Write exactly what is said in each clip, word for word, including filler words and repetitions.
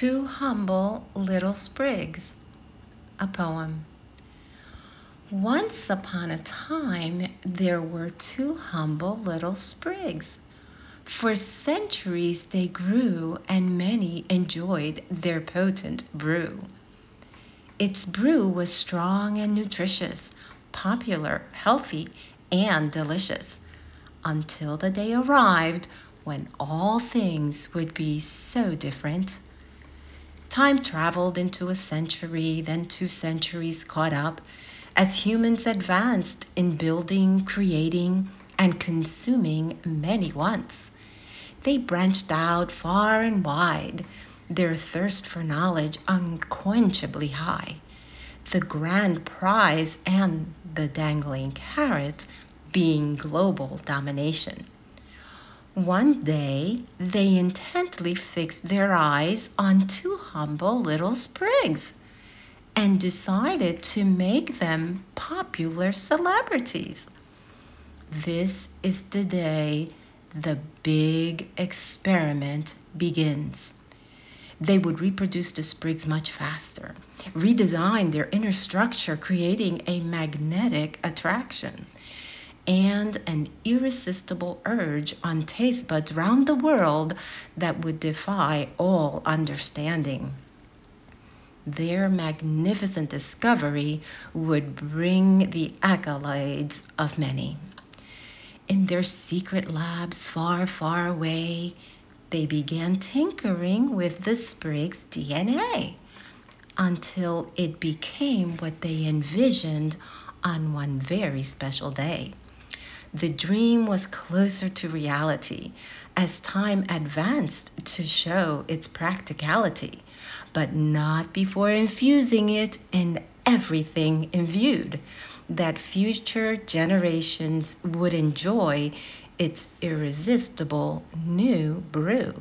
Two Humble Little Sprigs, a poem. Once upon a time, there were two humble little sprigs. For centuries they grew, and many enjoyed their potent brew. Its brew was strong and nutritious, popular, healthy, and delicious, until the day arrived when all things would be so different. Time traveled into a century, then two centuries caught up, as humans advanced in building, creating, and consuming many wants. They branched out far and wide, their thirst for knowledge unquenchably high, the grand prize and the dangling carrot being global domination. One day, they intently fixed their eyes on two humble little sprigs and decided to make them popular celebrities. This is the day the big experiment begins. They would reproduce the sprigs much faster, redesign their inner structure, creating a magnetic attraction and an irresistible urge on taste buds round the world that would defy all understanding. Their magnificent discovery would bring the accolades of many. In their secret labs far, far away, they began tinkering with the sprig's D N A until it became what they envisioned on one very special day. The dream was closer to reality as time advanced to show its practicality, but not before infusing it in everything in view, that future generations would enjoy its irresistible new brew.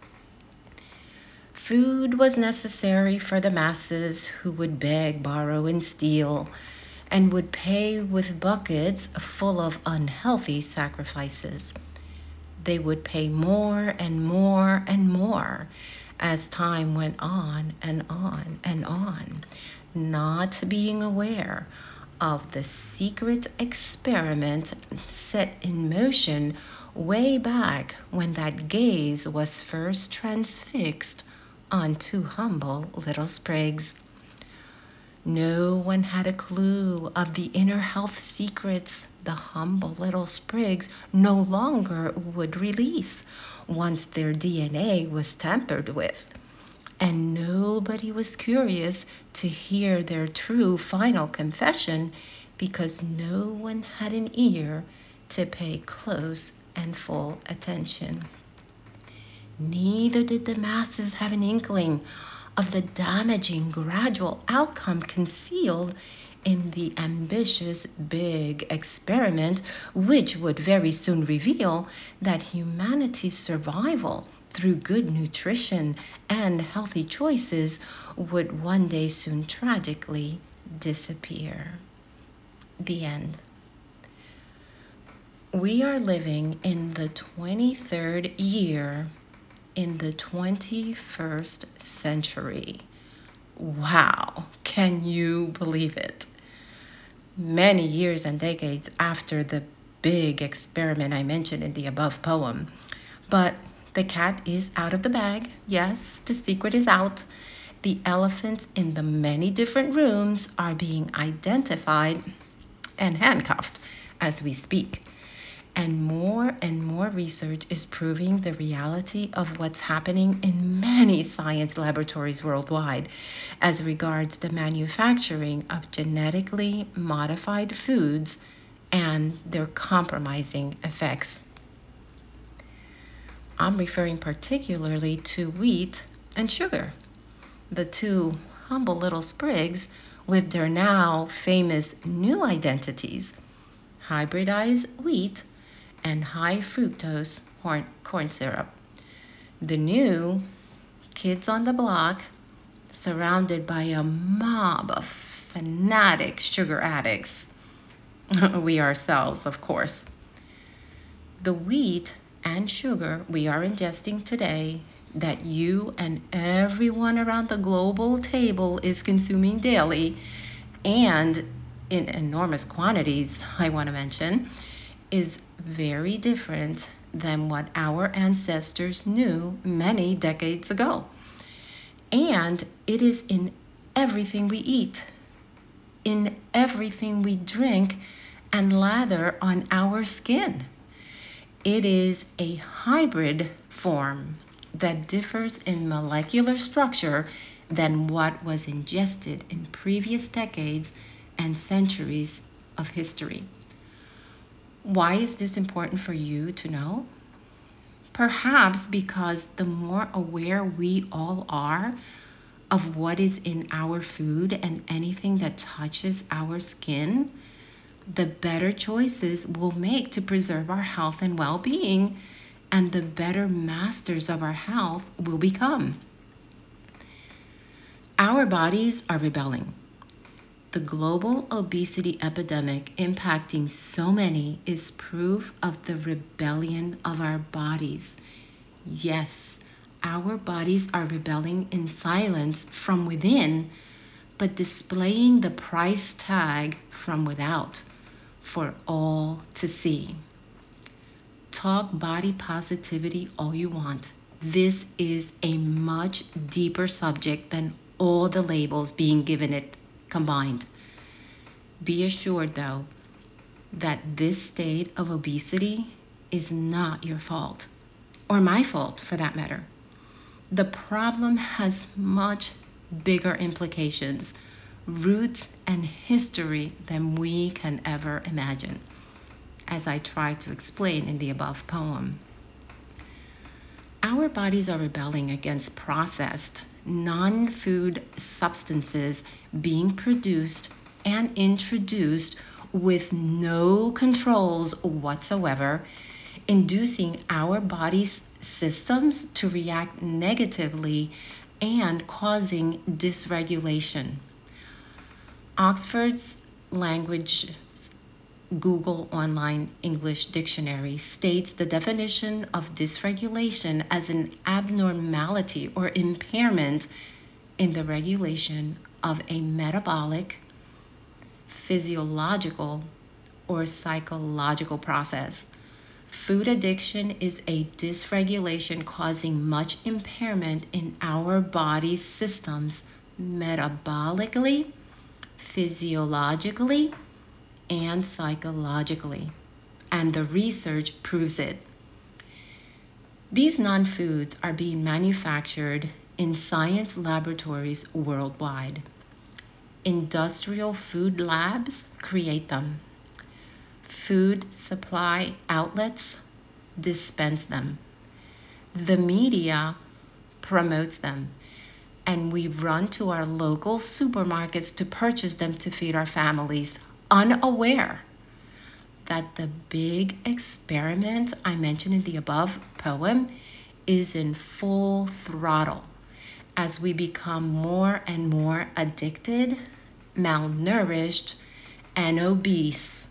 Food was necessary for the masses who would beg, borrow, and steal, and would pay with buckets full of unhealthy sacrifices. They would pay more and more and more as time went on and on and on, not being aware of the secret experiment set in motion way back when that gaze was first transfixed on two humble little sprigs. No one had a clue of the inner health secrets the humble little sprigs no longer would release once their D N A was tampered with. And nobody was curious to hear their true final confession because no one had an ear to pay close and full attention. Neither did the masses have an inkling of the damaging gradual outcome concealed in the ambitious big experiment, which would very soon reveal that humanity's survival through good nutrition and healthy choices would one day soon tragically disappear. The end. We are living in the twenty-third year in the twenty-first century. Wow, can you believe it? Many years and decades after the big experiment I mentioned in the above poem. But the cat is out of the bag. Yes, the secret is out. The elephants in the many different rooms are being identified and handcuffed as we speak. And more and more research is proving the reality of what's happening in many science laboratories worldwide as regards the manufacturing of genetically modified foods and their compromising effects. I'm referring particularly to wheat and sugar, the two humble little sprigs with their now famous new identities, hybridized wheat and high fructose corn syrup. The new kids on the block, surrounded by a mob of fanatic sugar addicts. We ourselves, of course. The wheat and sugar we are ingesting today that you and everyone around the global table is consuming daily, and in enormous quantities, I want to mention, is very different than what our ancestors knew many decades ago. And it is in everything we eat, in everything we drink and lather on our skin. It is a hybrid form that differs in molecular structure than what was ingested in previous decades and centuries of history. Why is this important for you to know? Perhaps because the more aware we all are of what is in our food and anything that touches our skin, the better choices we'll make to preserve our health and well-being, and the better masters of our health we'll become. Our bodies are rebelling. The global obesity epidemic impacting so many is proof of the rebellion of our bodies. Yes, our bodies are rebelling in silence from within, but displaying the price tag from without for all to see. Talk body positivity all you want. This is a much deeper subject than all the labels being given it combined. Be assured, though, that this state of obesity is not your fault, or my fault for that matter. The problem has much bigger implications, roots, and history than we can ever imagine, as I try to explain in the above poem. Our bodies are rebelling against processed, non-food substances being produced and introduced with no controls whatsoever, inducing our body's systems to react negatively and causing dysregulation. Oxford's Language Google Online English Dictionary states the definition of dysregulation as an abnormality or impairment in the regulation of a metabolic, physiological, or psychological process. Food addiction is a dysregulation causing much impairment in our body's systems metabolically, physiologically, and psychologically, and the research proves it. These non-foods are being manufactured in science laboratories worldwide. Industrial food labs create them. Food supply outlets dispense them. The media promotes them, and we run to our local supermarkets to purchase them to feed our families, unaware that the big experiment I mentioned in the above poem is in full throttle as we become more and more addicted, malnourished, and obese.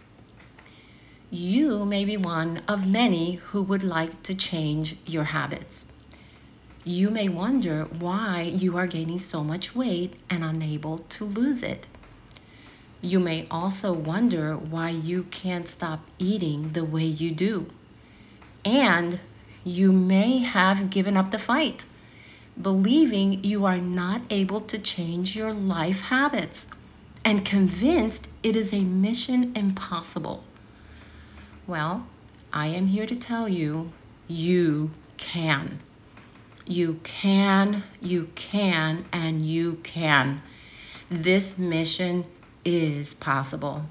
You may be one of many who would like to change your habits. You may wonder why you are gaining so much weight and unable to lose it. You may also wonder why you can't stop eating the way you do. And you may have given up the fight, believing you are not able to change your life habits and convinced it is a mission impossible. Well, I am here to tell you, you can. You can, you can, and you can. This mission is possible.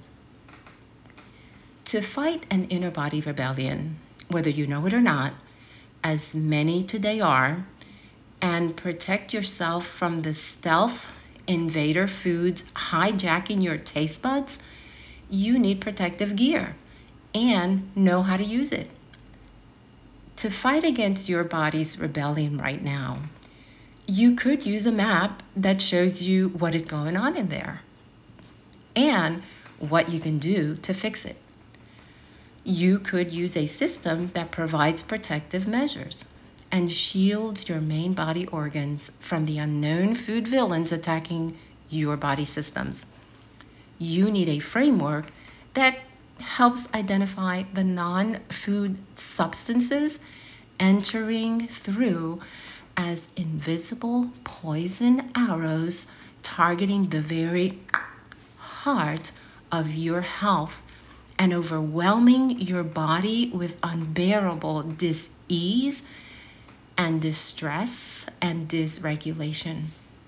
To fight an inner body rebellion, whether you know it or not, as many today are, and protect yourself from the stealth invader foods hijacking your taste buds, you need protective gear and know how to use it. To fight against your body's rebellion right now, you could use a map that shows you what is going on in there and what you can do to fix it. You could use a system that provides protective measures. and shields your main body organs from the unknown food villains attacking your body systems. You need a framework that helps identify the non-food substances entering through as invisible poison arrows targeting the very heart of your health and overwhelming your body with unbearable dis-ease and distress and dysregulation.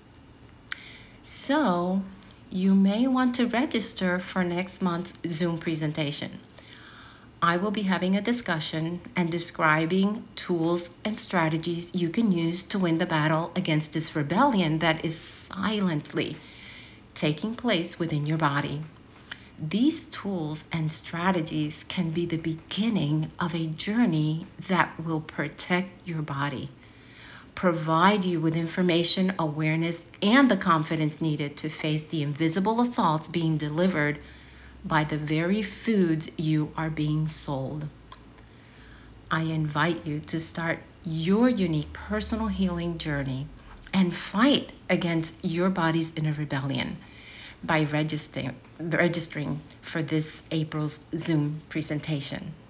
So, you may want to register for next month's Zoom presentation. I will be having a discussion and describing tools and strategies you can use to win the battle against this rebellion that is silently taking place within your body. These tools and strategies can be the beginning of a journey that will protect your body, provide you with information, awareness, and the confidence needed to face the invisible assaults being delivered by the very foods you are being sold. I invite you to start your unique personal healing journey and fight against your body's inner rebellion by registering, registering for this April's Zoom presentation.